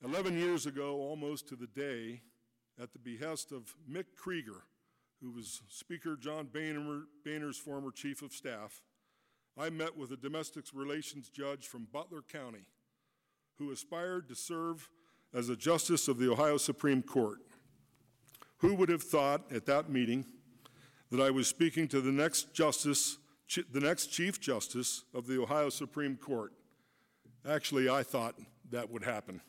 11 years ago, almost to the day, at the behest of Mick Krieger, who was Speaker John Boehner's former chief of staff, I met with a domestic relations judge from Butler County who aspired to serve as a justice of the Ohio Supreme Court. Who would have thought at that meeting that I was speaking to the next Chief Justice of the Ohio Supreme Court? Actually, I thought that would happen.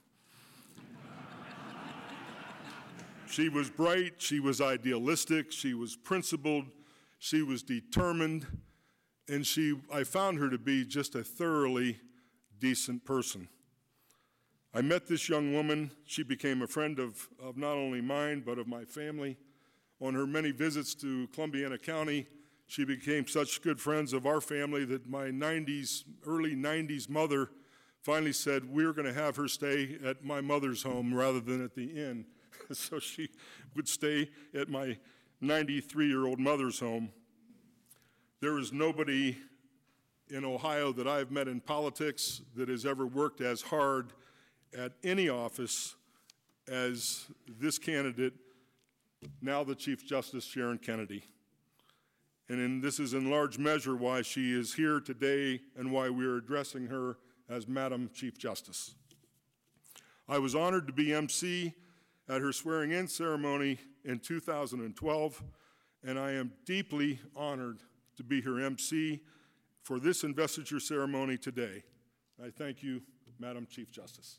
She was bright, she was idealistic, she was principled, she was determined, and I found her to be just a thoroughly decent person. I met this young woman. She became a friend of not only mine, but of my family. On her many visits to Columbiana County, she became such good friends of our family that my early 90s mother finally said, we're going to have her stay at my mother's home rather than at the inn. So she would stay at my 93-year-old mother's home. There is nobody in Ohio that I've met in politics that has ever worked as hard at any office as this candidate, now the Chief Justice Sharon Kennedy. And this is in large measure why she is here today and why we are addressing her as Madam Chief Justice. I was honored to be MC at her swearing-in ceremony in 2012, and I am deeply honored to be her MC for this investiture ceremony today. I thank you, Madam Chief Justice.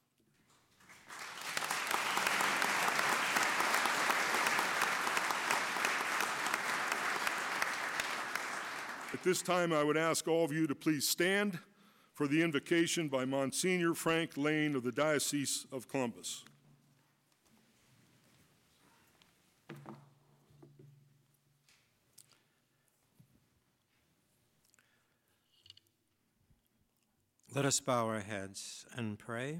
At this time, I would ask all of you to please stand for the invocation by Monsignor Frank Lane of the Diocese of Columbus. Let us bow our heads and pray.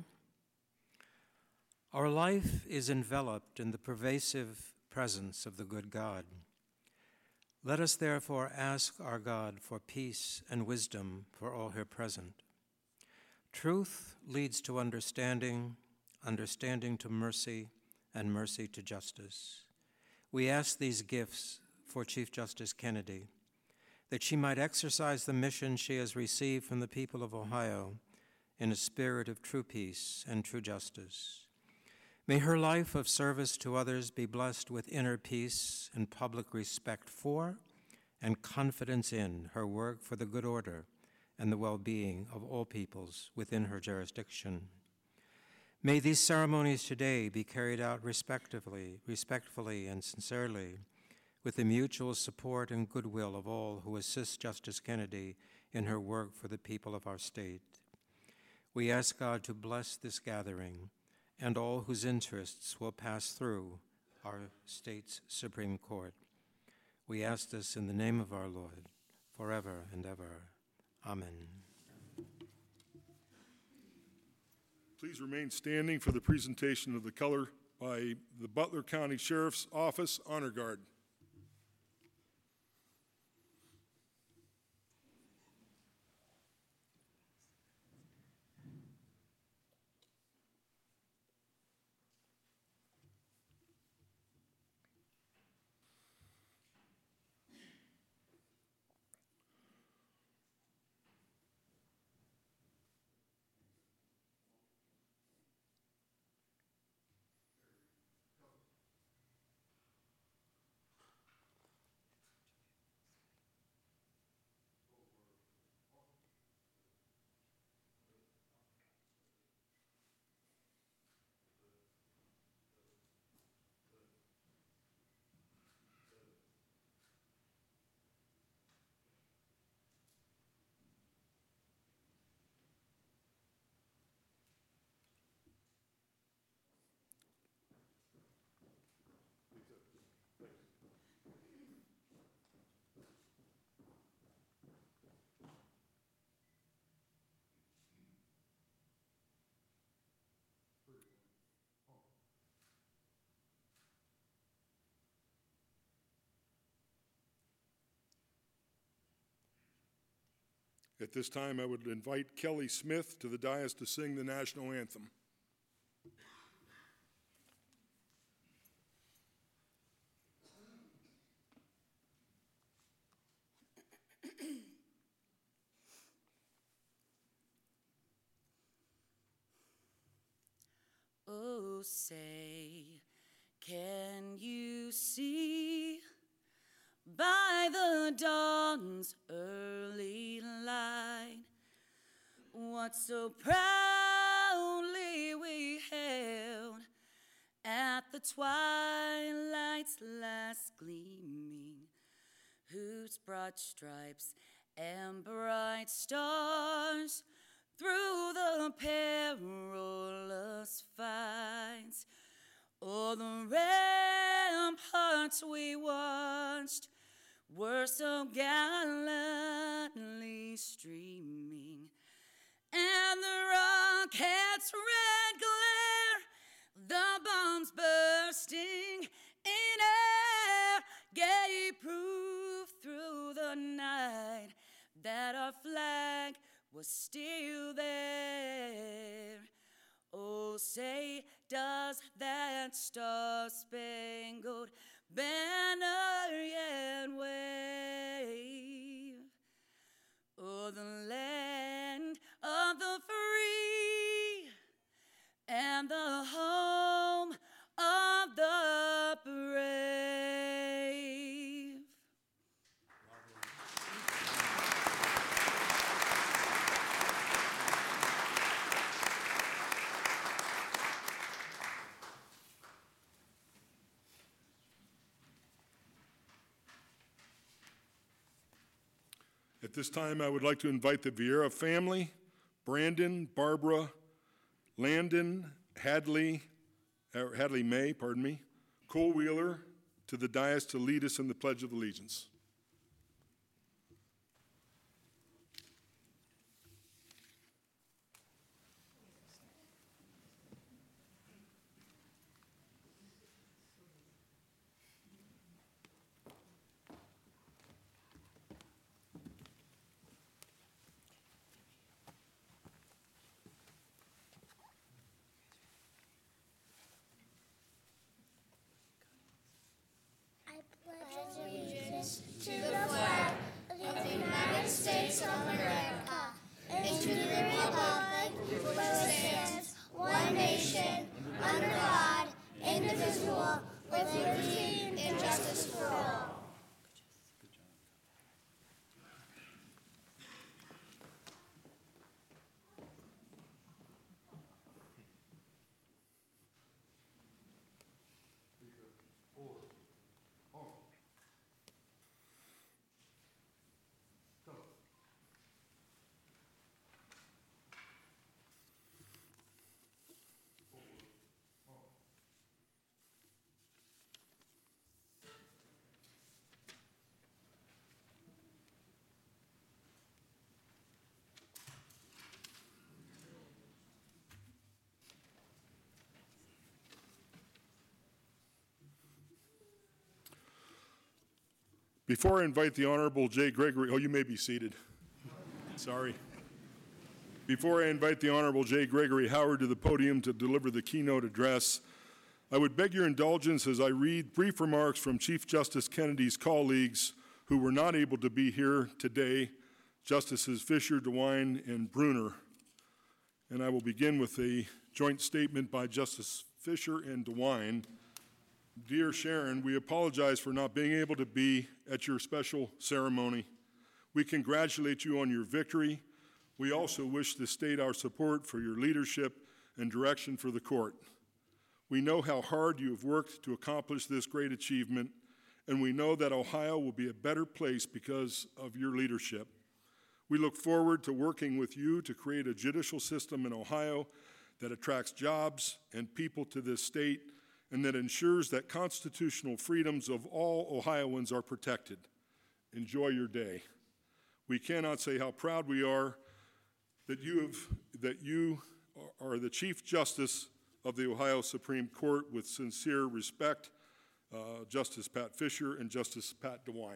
Our life is enveloped in the pervasive presence of the good God. Let us therefore ask our God for peace and wisdom for all here present. Truth leads to understanding, understanding to mercy, and mercy to justice. We ask these gifts for Chief Justice Kennedy, that she might exercise the mission she has received from the people of Ohio in a spirit of true peace and true justice. May her life of service to others be blessed with inner peace and public respect for and confidence in her work for the good order and the well-being of all peoples within her jurisdiction. May these ceremonies today be carried out respectfully and sincerely, with the mutual support and goodwill of all who assist Justice Kennedy in her work for the people of our state. We ask God to bless this gathering and all whose interests will pass through our state's Supreme Court. We ask this in the name of our Lord, forever and ever. Amen. Please remain standing for the presentation of the color by the Butler County Sheriff's Office Honor Guard. At this time, I would invite Kelly Smith to the dais to sing the national anthem. Oh, say, can you see by the dawn's early light what so proudly we held at the twilight's last gleaming, whose broad stripes and bright stars through the perilous fights o'er the ramparts we watched were so gallantly streaming, and the rocket's red glare, the bombs bursting in air, gave proof through the night that our flag was still there. Oh, say, does that star-spangled banner yet wave o'er the land of the free and the home of the brave? At this time, I would like to invite the Vieira family, Brandon, Barbara, Landon, Hadley May, Cole Wheeler, to the dais to lead us in the Pledge of Allegiance. To the flag of the United States of America and to the republic which stands one nation under God, indivisible, with liberty and justice for all. Before I invite the Honorable Jay Gregory, you may be seated. Sorry. Before I invite the Honorable Jay Gregory Howard to the podium to deliver the keynote address, I would beg your indulgence as I read brief remarks from Chief Justice Kennedy's colleagues who were not able to be here today, Justices Fisher, DeWine, and Brunner. And I will begin with a joint statement by Justice Fisher and DeWine. Dear Sharon, we apologize for not being able to be at your special ceremony. We congratulate you on your victory. We also wish to state our support for your leadership and direction for the court. We know how hard you have worked to accomplish this great achievement, and we know that Ohio will be a better place because of your leadership. We look forward to working with you to create a judicial system in Ohio that attracts jobs and people to this state and that ensures that constitutional freedoms of all Ohioans are protected. Enjoy your day. We cannot say how proud we are that you are the Chief Justice of the Ohio Supreme Court. With sincere respect, Justice Pat Fisher and Justice Pat DeWine.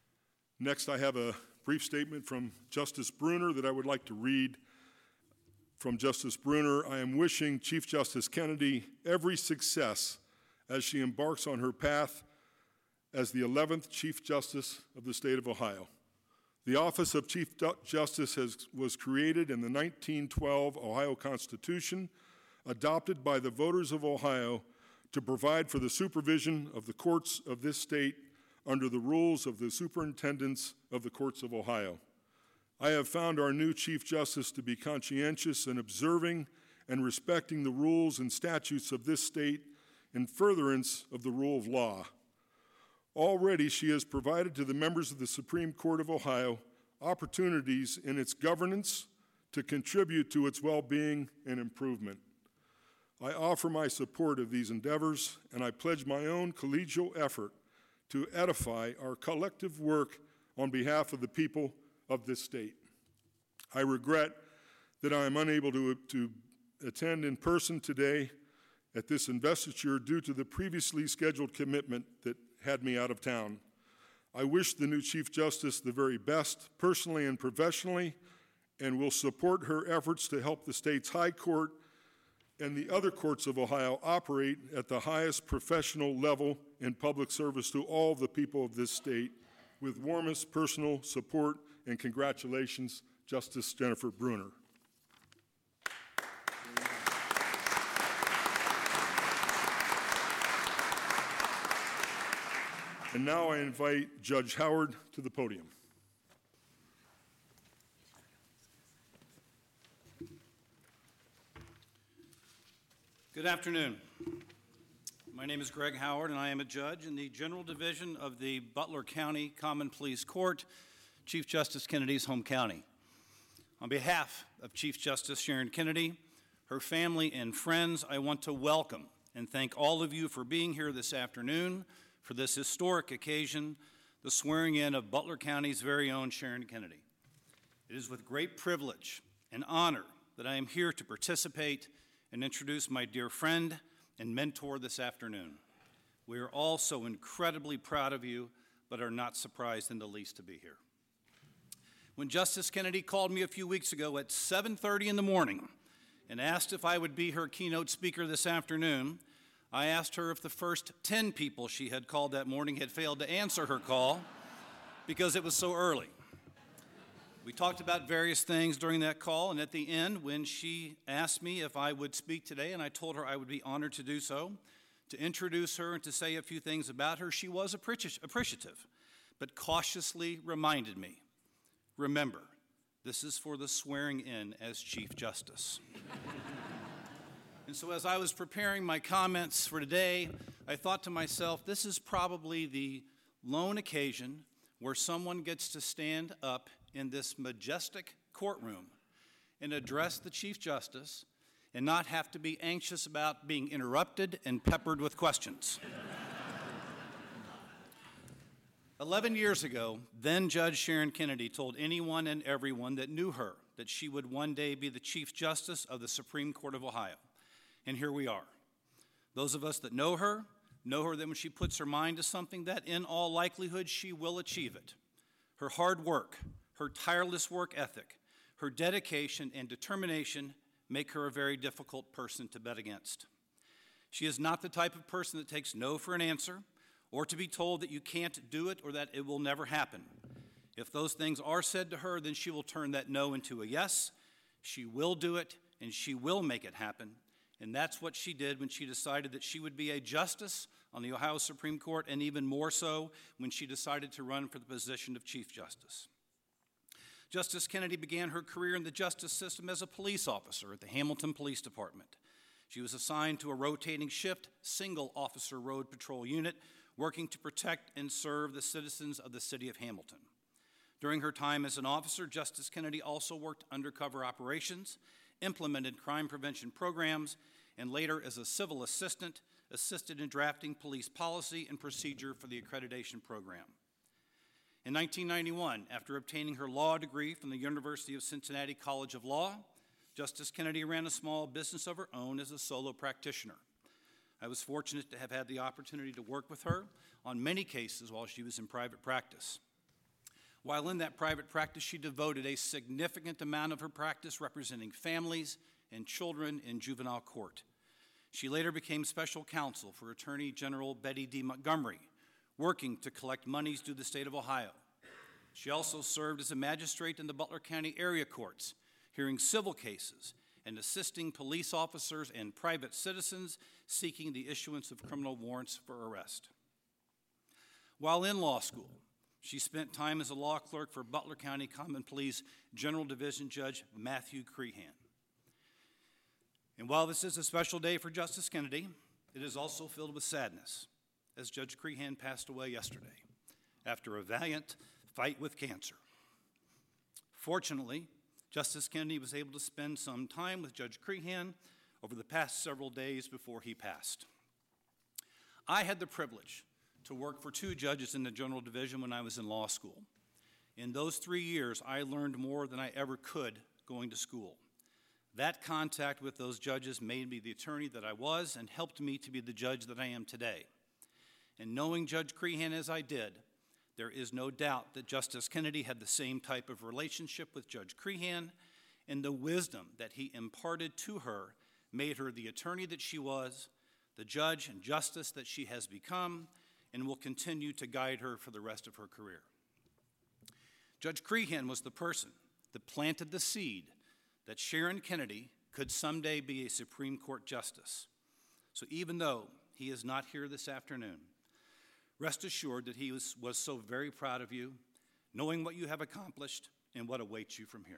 Next, I have a brief statement from Justice Brunner that I would like to read. from Justice Brunner, I am wishing Chief Justice Kennedy every success as she embarks on her path as the 11th Chief Justice of the state of Ohio. The office of Chief Justice was created in the 1912 Ohio Constitution, adopted by the voters of Ohio to provide for the supervision of the courts of this state under the rules of the superintendents of the courts of Ohio. I have found our new Chief Justice to be conscientious in observing and respecting the rules and statutes of this state in furtherance of the rule of law. Already, she has provided to the members of the Supreme Court of Ohio opportunities in its governance to contribute to its well-being and improvement. I offer my support of these endeavors, and I pledge my own collegial effort to edify our collective work on behalf of the people of this state. I regret that I am unable to attend in person today at this investiture due to the previously scheduled commitment that had me out of town. I wish the new Chief Justice the very best, personally and professionally, and will support her efforts to help the state's High Court and the other courts of Ohio operate at the highest professional level in public service to all the people of this state. With warmest personal support and congratulations, Justice Jennifer Brunner. And now I invite Judge Howard to the podium. Good afternoon. My name is Greg Howard, and I am a judge in the General Division of the Butler County Common Pleas Court, Chief Justice Kennedy's home county. On behalf of Chief Justice Sharon Kennedy, her family, and friends, I want to welcome and thank all of you for being here this afternoon for this historic occasion, the swearing in of Butler County's very own Sharon Kennedy. It is with great privilege and honor that I am here to participate and introduce my dear friend and mentor this afternoon. We are all so incredibly proud of you, but are not surprised in the least to be here. When Justice Kennedy called me a few weeks ago at 7:30 in the morning and asked if I would be her keynote speaker this afternoon, I asked her if the first 10 people she had called that morning had failed to answer her call because it was so early. We talked about various things during that call, and at the end, when she asked me if I would speak today, and I told her I would be honored to do so, to introduce her and to say a few things about her, she was appreciative, but cautiously reminded me, remember, this is for the swearing in as Chief Justice. And so as I was preparing my comments for today, I thought to myself, this is probably the lone occasion where someone gets to stand up in this majestic courtroom and address the Chief Justice and not have to be anxious about being interrupted and peppered with questions. 11 years ago, then Judge Sharon Kennedy told anyone and everyone that knew her that she would one day be the Chief Justice of the Supreme Court of Ohio. And here we are. Those of us that know her that when she puts her mind to something, that in all likelihood she will achieve it. Her hard work, her tireless work ethic, her dedication and determination make her a very difficult person to bet against. She is not the type of person that takes no for an answer or to be told that you can't do it or that it will never happen. If those things are said to her, then she will turn that no into a yes. She will do it, and she will make it happen. And that's what she did when she decided that she would be a justice on the Ohio Supreme Court, and even more so when she decided to run for the position of Chief Justice. Justice Kennedy began her career in the justice system as a police officer at the Hamilton Police Department. She was assigned to a rotating shift, single-officer road patrol unit, working to protect and serve the citizens of the city of Hamilton. During her time as an officer, Justice Kennedy also worked undercover operations, implemented crime prevention programs, and later as a civil assistant, assisted in drafting police policy and procedure for the accreditation program. In 1991, after obtaining her law degree from the University of Cincinnati College of Law, Justice Kennedy ran a small business of her own as a solo practitioner. I was fortunate to have had the opportunity to work with her on many cases while she was in private practice. While in that private practice, she devoted a significant amount of her practice representing families and children in juvenile court. She later became special counsel for Attorney General Betty D. Montgomery, working to collect monies due the state of Ohio. She also served as a magistrate in the Butler County area courts, hearing civil cases and assisting police officers and private citizens seeking the issuance of criminal warrants for arrest. While in law school, she spent time as a law clerk for Butler County Common Pleas General Division Judge Matthew Crehan. And while this is a special day for Justice Kennedy, it is also filled with sadness, as Judge Crehan passed away yesterday after a valiant fight with cancer. Fortunately, Justice Kennedy was able to spend some time with Judge Crehan over the past several days before he passed. I had the privilege to work for 2 judges in the General Division when I was in law school. In those 3 years, I learned more than I ever could going to school. That contact with those judges made me the attorney that I was and helped me to be the judge that I am today. And knowing Judge Crehan as I did, there is no doubt that Justice Kennedy had the same type of relationship with Judge Crehan, and the wisdom that he imparted to her made her the attorney that she was, the judge and justice that she has become, and will continue to guide her for the rest of her career. Judge Crehan was the person that planted the seed that Sharon Kennedy could someday be a Supreme Court justice. So even though he is not here this afternoon, rest assured that he was so very proud of you, knowing what you have accomplished and what awaits you from here.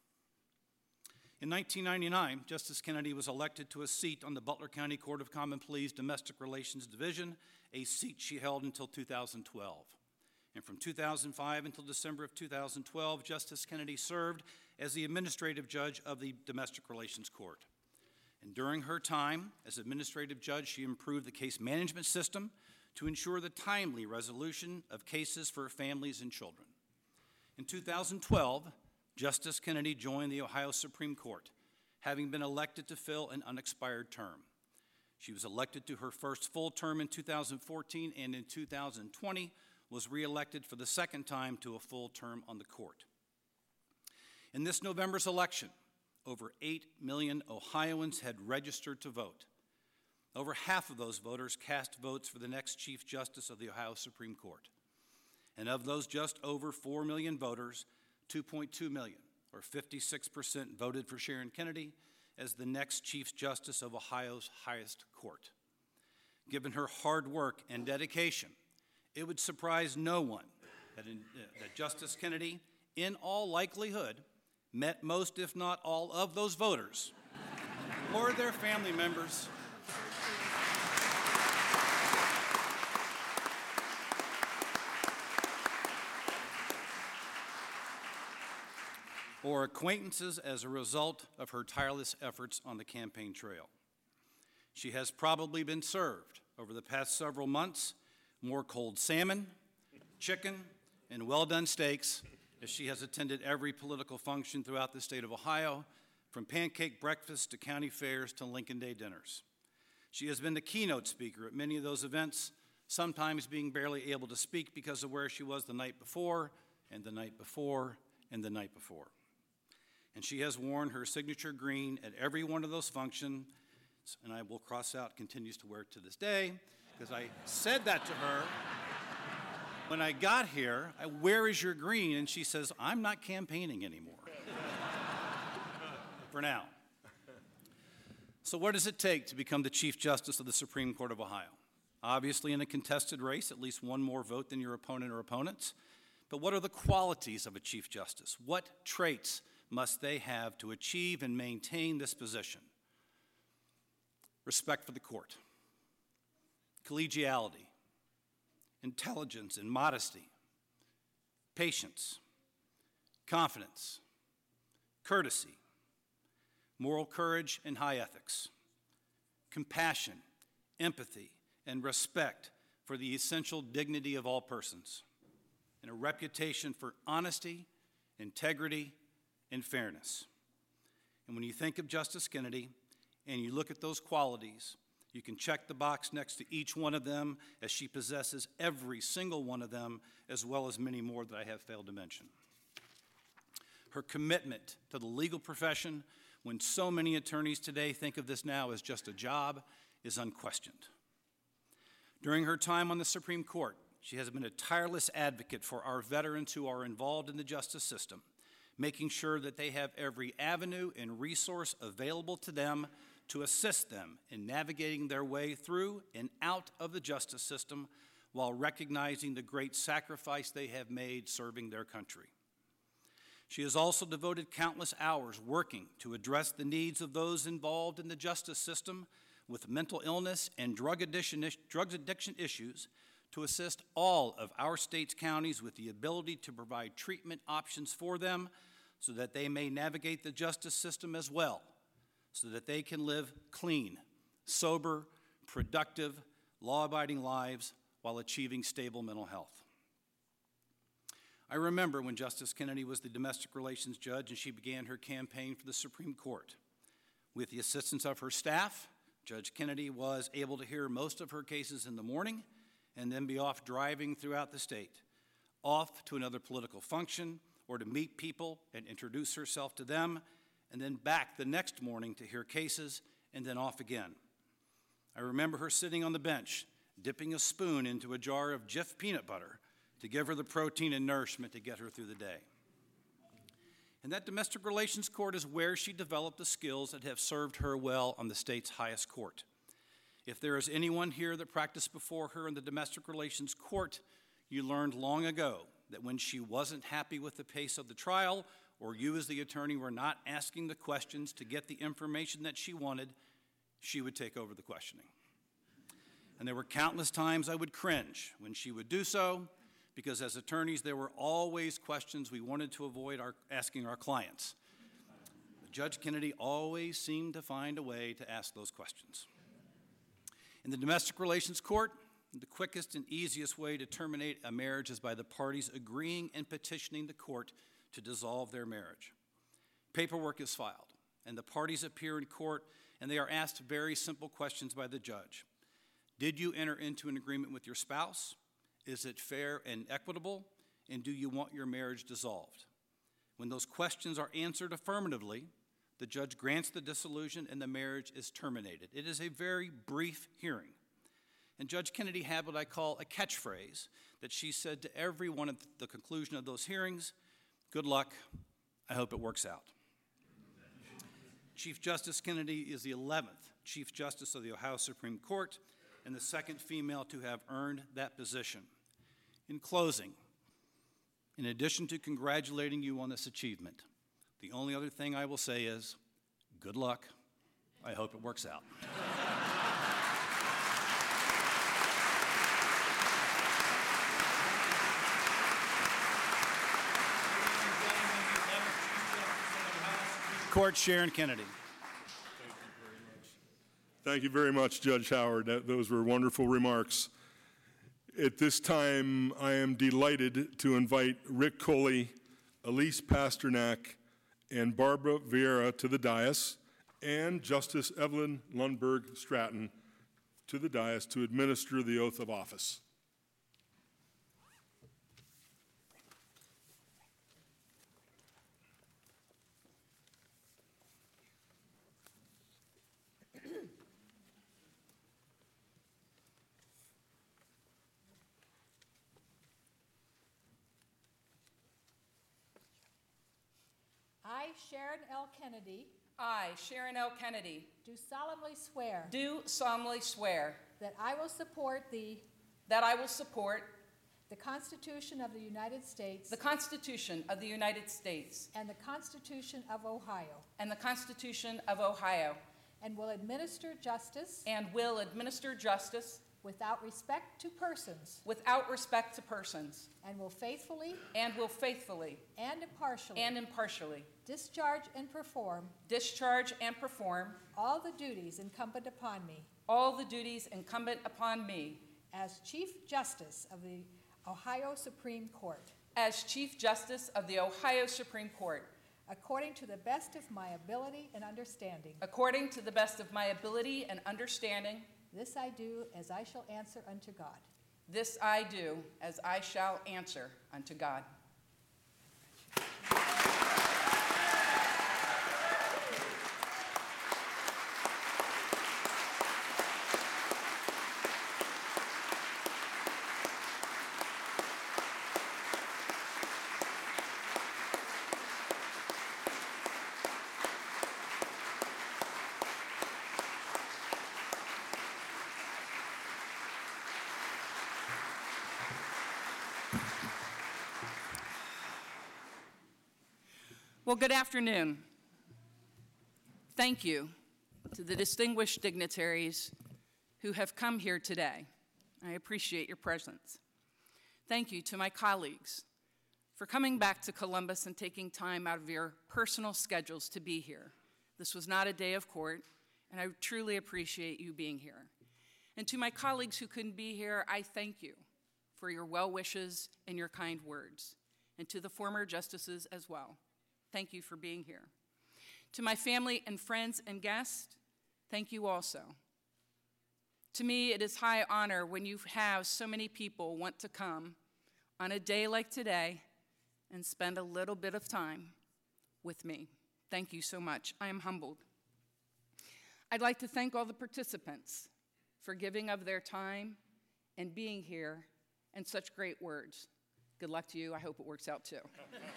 In 1999, Justice Kennedy was elected to a seat on the Butler County Court of Common Pleas Domestic Relations Division, a seat she held until 2012. And from 2005 until December of 2012, Justice Kennedy served as the administrative judge of the Domestic Relations Court. And during her time as administrative judge, she improved the case management system to ensure the timely resolution of cases for families and children. In 2012, Justice Kennedy joined the Ohio Supreme Court, having been elected to fill an unexpired term. She was elected to her first full term in 2014, and in 2020 was reelected for the second time to a full term on the court. In this November's election, over 8 million Ohioans had registered to vote. Over half of those voters cast votes for the next Chief Justice of the Ohio Supreme Court. And of those just over 4 million voters, 2.2 million, or 56%, voted for Sharon Kennedy as the next Chief Justice of Ohio's highest court. Given her hard work and dedication, it would surprise no one that Justice Kennedy, in all likelihood, met most, if not all, of those voters or their family members or acquaintances as a result of her tireless efforts on the campaign trail. She has probably been served over the past several months more cold salmon, chicken, and well-done steaks as she has attended every political function throughout the state of Ohio, from pancake breakfasts to county fairs to Lincoln Day dinners. She has been the keynote speaker at many of those events, sometimes being barely able to speak because of where she was the night before, and the night before, and the night before. And she has worn her signature green at every one of those functions, and I will cross out continues to wear it to this day, because I said that to her when I got here. Where is your green? And she says, I'm not campaigning anymore. For now. So what does it take to become the Chief Justice of the Supreme Court of Ohio? Obviously, in a contested race, at least one more vote than your opponent or opponents. But what are the qualities of a Chief Justice? What traits must they have to achieve and maintain this position? Respect for the court, collegiality, intelligence and modesty, patience, confidence, courtesy, moral courage and high ethics, compassion, empathy, and respect for the essential dignity of all persons, and a reputation for honesty, integrity, and fairness. And when you think of Justice Kennedy and you look at those qualities, You can check the box next to each one of them, as she possesses every single one of them, as well as many more that I have failed to mention. Her commitment to the legal profession, when so many attorneys today think of this now as just a job, is unquestioned. During her time on the Supreme Court, she has been a tireless advocate for our veterans who are involved in the justice system, making sure that they have every avenue and resource available to them to assist them in navigating their way through and out of the justice system while recognizing the great sacrifice they have made serving their country. She has also devoted countless hours working to address the needs of those involved in the justice system with mental illness and drug addiction issues, to assist all of our state's counties with the ability to provide treatment options for them so that they may navigate the justice system as well, so that they can live clean, sober, productive, law-abiding lives while achieving stable mental health. I remember when Justice Kennedy was the domestic relations judge and she began her campaign for the Supreme Court. With the assistance of her staff, Judge Kennedy was able to hear most of her cases in the morning and then be off driving throughout the state, off to another political function or to meet people and introduce herself to them, and then back the next morning to hear cases and then off again. I remember her sitting on the bench, dipping a spoon into a jar of Jif peanut butter to give her the protein and nourishment to get her through the day. And that domestic relations court is where she developed the skills that have served her well on the state's highest court. If there is anyone here that practiced before her in the domestic relations court, you learned long ago that when she wasn't happy with the pace of the trial, or you as the attorney were not asking the questions to get the information that she wanted, she would take over the questioning. And there were countless times I would cringe when she would do so, because as attorneys, there were always questions we wanted to avoid asking our clients. But Judge Kennedy always seemed to find a way to ask those questions. In the domestic relations court, the quickest and easiest way to terminate a marriage is by the parties agreeing and petitioning the court to dissolve their marriage. Paperwork is filed, and the parties appear in court, and they are asked very simple questions by the judge. Did you enter into an agreement with your spouse? Is it fair and equitable? And do you want your marriage dissolved? When those questions are answered affirmatively, the judge grants the dissolution and the marriage is terminated. It is a very brief hearing. And Judge Kennedy had what I call a catchphrase that she said to everyone at the conclusion of those hearings: good luck, I hope it works out. Chief Justice Kennedy is the 11th Chief Justice of the Ohio Supreme Court and the second female to have earned that position. In closing, in addition to congratulating you on this achievement, the only other thing I will say is, good luck. I hope it works out. Court, Sharon Kennedy. Thank you very much, Judge Howard. Those were wonderful remarks. At this time, I am delighted to invite Rick Coley, Elise Pasternak, and Barbara Vieira to the dais, and Justice Evelyn Lundberg Stratton to the dais to administer the oath of office. I, Sharon L. Kennedy, I, Sharon L. Kennedy, do solemnly swear do solemnly swear that I will support that I will support the Constitution of the United States the Constitution of the United States and the Constitution of Ohio, and the Constitution of Ohio, and will administer justice and will administer justice without respect to persons, without respect to persons, and will faithfully and impartially discharge and perform all the duties incumbent upon me all the duties incumbent upon me as Chief Justice of the Ohio Supreme Court, as Chief Justice of the Ohio Supreme Court, according to the best of my ability and understanding. according to the best of my ability and understanding. This I do as I shall answer unto God. This I do as I shall answer unto God. Well, good afternoon. Thank you to the distinguished dignitaries who have come here today. I appreciate your presence. Thank you to my colleagues for coming back to Columbus and taking time out of your personal schedules to be here. This was not a day of court, and I truly appreciate you being here. And to my colleagues who couldn't be here, I thank you for your well wishes and your kind words, and to the former justices as well. Thank you for being here. To my family and friends and guests, thank you also. To me, it is high honor when you have so many people want to come on a day like today and spend a little bit of time with me. Thank you so much. I am humbled. I'd like to thank all the participants for giving of their time and being here and such great words. Good luck to you. I hope it works out too.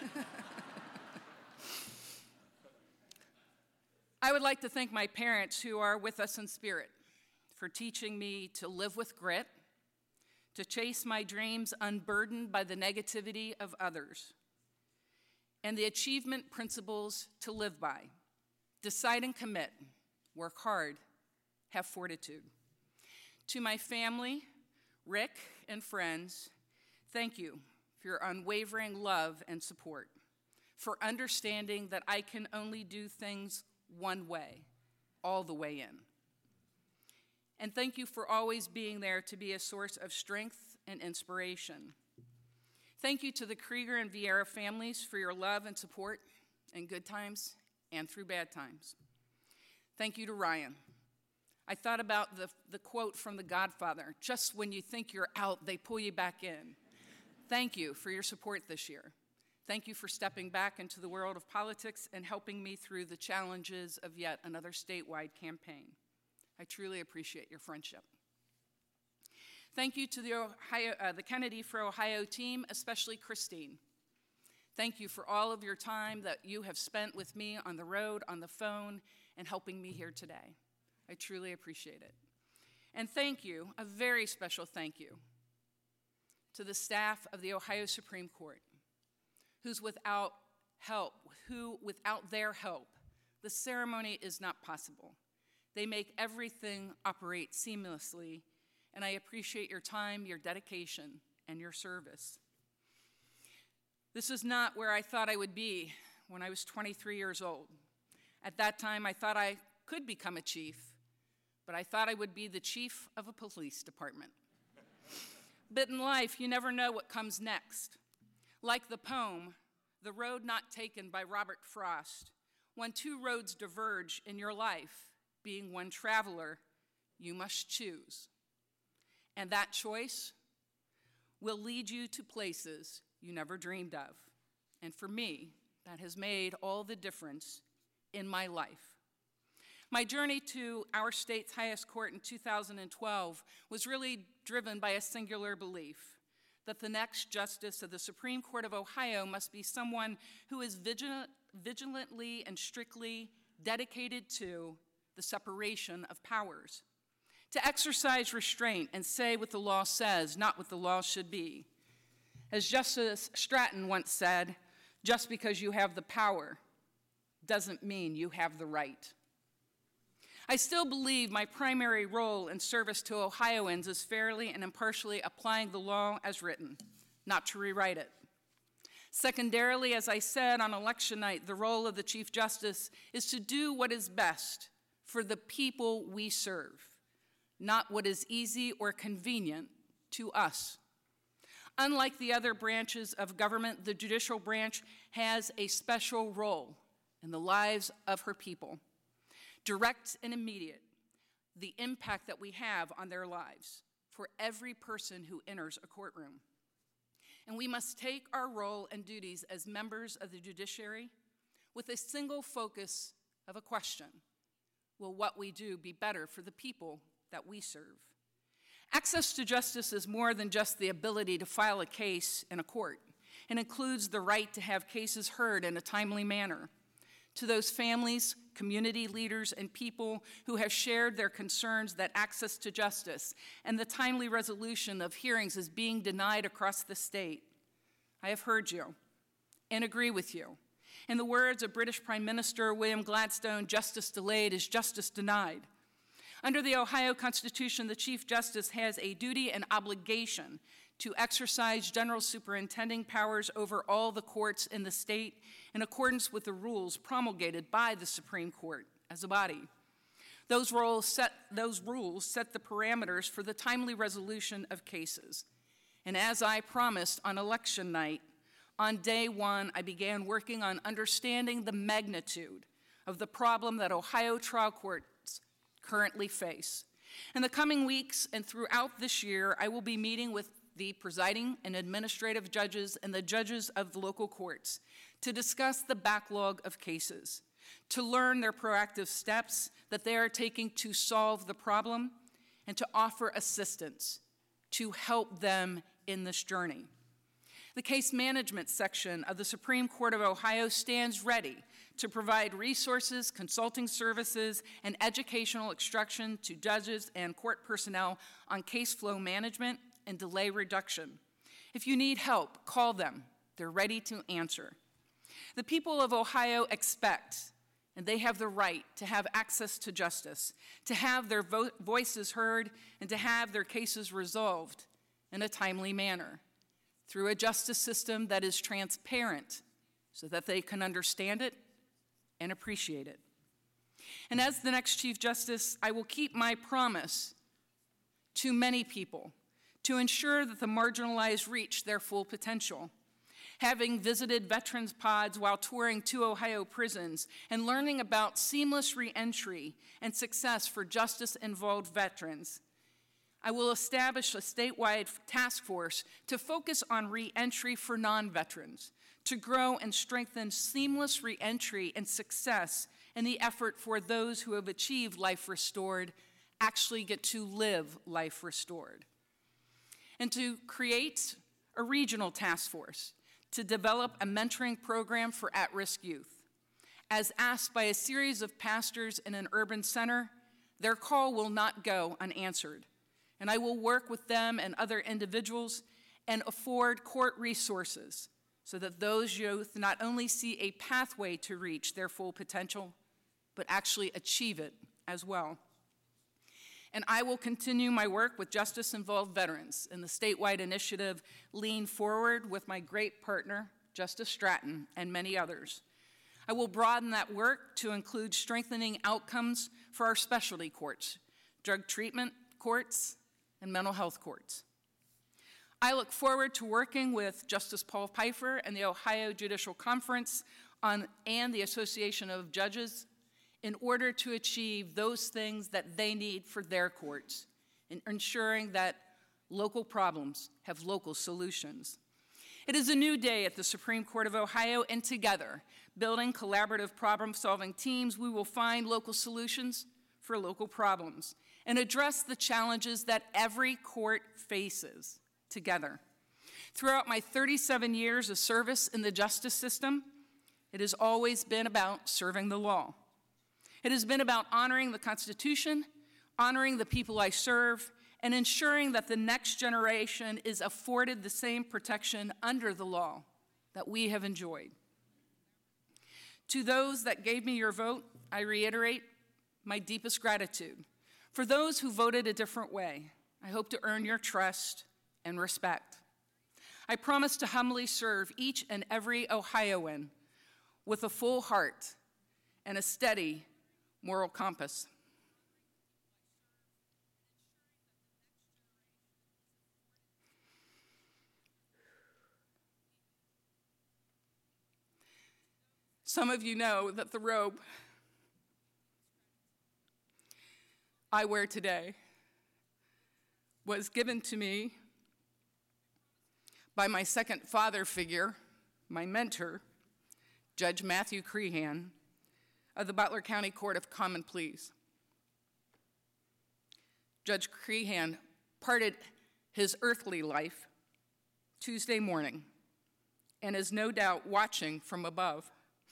I would like to thank my parents who are with us in spirit for teaching me to live with grit, to chase my dreams unburdened by the negativity of others, and the achievement principles to live by. Decide and commit, work hard, have fortitude. To my family, Rick and friends, thank you for your unwavering love and support, for understanding that I can only do things one way, all the way in. And thank you for always being there to be a source of strength and inspiration. Thank you to the Krieger and Vieira families for your love and support in good times and through bad times. Thank you to Ryan. I thought about the quote from The Godfather, just when you think you're out, they pull you back in. Thank you for your support this year. Thank you for stepping back into the world of politics and helping me through the challenges of yet another statewide campaign. I truly appreciate your friendship. Thank you to the Kennedy for Ohio team, especially Christine. Thank you for all of your time that you have spent with me on the road, on the phone, and helping me here today. I truly appreciate it. And thank you, a very special thank you, to the staff of the Ohio Supreme Court, who without their help, the ceremony is not possible. They make everything operate seamlessly, and I appreciate your time, your dedication, and your service. This is not where I thought I would be when I was 23 years old. At that time, I thought I could become a chief, but I thought I would be the chief of a police department. But in life, you never know what comes next. Like the poem, The Road Not Taken by Robert Frost, when two roads diverge in your life, being one traveler, you must choose. And that choice will lead you to places you never dreamed of. And for me, that has made all the difference in my life. My journey to our state's highest court in 2012 was really driven by a singular belief that the next justice of the Supreme Court of Ohio must be someone who is vigilantly and strictly dedicated to the separation of powers, to exercise restraint and say what the law says, not what the law should be. As Justice Stratton once said, just because you have the power doesn't mean you have the right. I still believe my primary role in service to Ohioans is fairly and impartially applying the law as written, not to rewrite it. Secondarily, as I said on election night, the role of the Chief Justice is to do what is best for the people we serve, not what is easy or convenient to us. Unlike the other branches of government, the judicial branch has a special role in the lives of her people. Direct and immediate, the impact that we have on their lives for every person who enters a courtroom. And we must take our role and duties as members of the judiciary with a single focus of a question: will what we do be better for the people that we serve? Access to justice is more than just the ability to file a case in a court. It includes the right to have cases heard in a timely manner. To those families, community leaders, and people who have shared their concerns that access to justice and the timely resolution of hearings is being denied across the state, I have heard you and agree with you. In the words of British Prime Minister William Gladstone, justice delayed is justice denied. Under the Ohio Constitution, the Chief Justice has a duty and obligation to exercise general superintending powers over all the courts in the state in accordance with the rules promulgated by the Supreme Court as a body. Those rules set the parameters for the timely resolution of cases. And as I promised on election night, on day one, I began working on understanding the magnitude of the problem that Ohio trial courts currently face. In the coming weeks and throughout this year, I will be meeting with the presiding and administrative judges and the judges of the local courts to discuss the backlog of cases, to learn their proactive steps that they are taking to solve the problem, and to offer assistance to help them in this journey. The case management section of the Supreme Court of Ohio stands ready to provide resources, consulting services, and educational instruction to judges and court personnel on case flow management and delay reduction. If you need help, call them. They're ready to answer. The people of Ohio expect, and they have the right, to have access to justice, to have their voices heard, and to have their cases resolved in a timely manner through a justice system that is transparent so that they can understand it and appreciate it. And as the next Chief Justice, I will keep my promise to many people to ensure that the marginalized reach their full potential. Having visited veterans pods while touring 2 Ohio prisons and learning about seamless reentry and success for justice-involved veterans, I will establish a statewide task force to focus on reentry for non-veterans, to grow and strengthen seamless reentry and success in the effort for those who have achieved life restored actually get to live life restored. And to create a regional task force to develop a mentoring program for at-risk youth. As asked by a series of pastors in an urban center, their call will not go unanswered. And I will work with them and other individuals and afford court resources so that those youth not only see a pathway to reach their full potential, but actually achieve it as well. And I will continue my work with justice-involved veterans in the statewide initiative Lean Forward with my great partner, Justice Stratton, and many others. I will broaden that work to include strengthening outcomes for our specialty courts, drug treatment courts, and mental health courts. I look forward to working with Justice Paul Pfeiffer and the Ohio Judicial Conference and the Association of Judges in order to achieve those things that they need for their courts, and ensuring that local problems have local solutions. It is a new day at the Supreme Court of Ohio, and together, building collaborative problem-solving teams, we will find local solutions for local problems and address the challenges that every court faces together. Throughout my 37 years of service in the justice system, it has always been about serving the law. It has been about honoring the Constitution, honoring the people I serve, and ensuring that the next generation is afforded the same protection under the law that we have enjoyed. To those that gave me your vote, I reiterate my deepest gratitude. For those who voted a different way, I hope to earn your trust and respect. I promise to humbly serve each and every Ohioan with a full heart and a steady moral compass. Some of you know that the robe I wear today was given to me by my second father figure, my mentor, Judge Matthew Crehan of the Butler County Court of Common Pleas. Judge Crehan parted his earthly life Tuesday morning and is no doubt watching from above.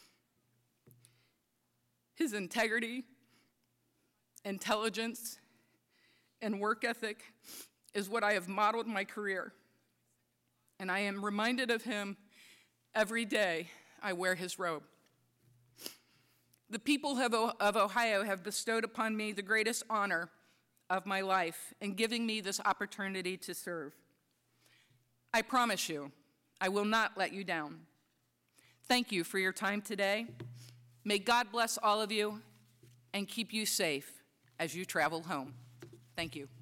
His integrity, intelligence, and work ethic is what I have modeled my career, and I am reminded of him every day I wear his robe. The people of Ohio have bestowed upon me the greatest honor of my life in giving me this opportunity to serve. I promise you, I will not let you down. Thank you for your time today. May God bless all of you and keep you safe as you travel home. Thank you.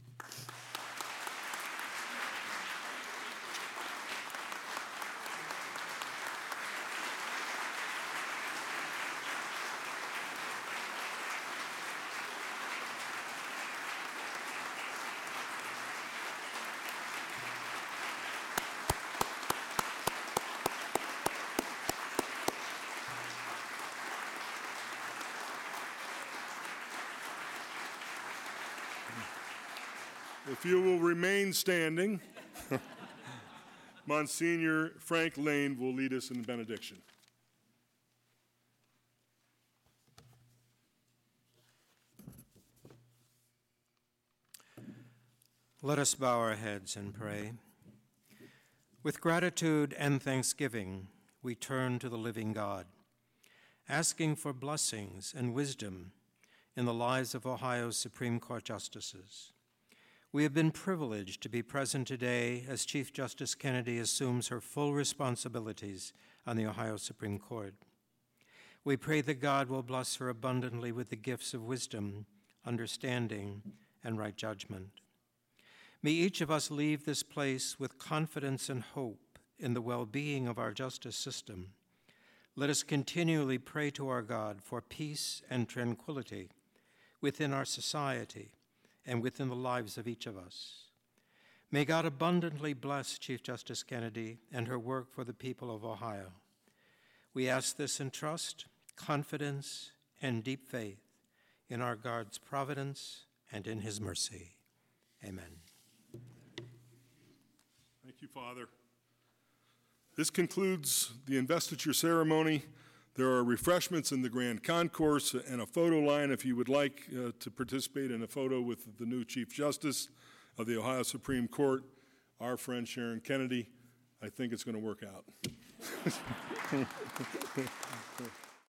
If you will remain standing, Monsignor Frank Lane will lead us in the benediction. Let us bow our heads and pray. With gratitude and thanksgiving, we turn to the living God, asking for blessings and wisdom in the lives of Ohio's Supreme Court justices. We have been privileged to be present today as Chief Justice Kennedy assumes her full responsibilities on the Ohio Supreme Court. We pray that God will bless her abundantly with the gifts of wisdom, understanding, and right judgment. May each of us leave this place with confidence and hope in the well-being of our justice system. Let us continually pray to our God for peace and tranquility within our society and within the lives of each of us. May God abundantly bless Chief Justice Kennedy and her work for the people of Ohio. We ask this in trust, confidence, and deep faith in our God's providence and in his mercy. Amen. Thank you, Father. This concludes the investiture ceremony. There are refreshments in the grand concourse and a photo line if you would like to participate in a photo with the new Chief Justice of the Ohio Supreme Court, our friend Sharon Kennedy. I think it's going to work out.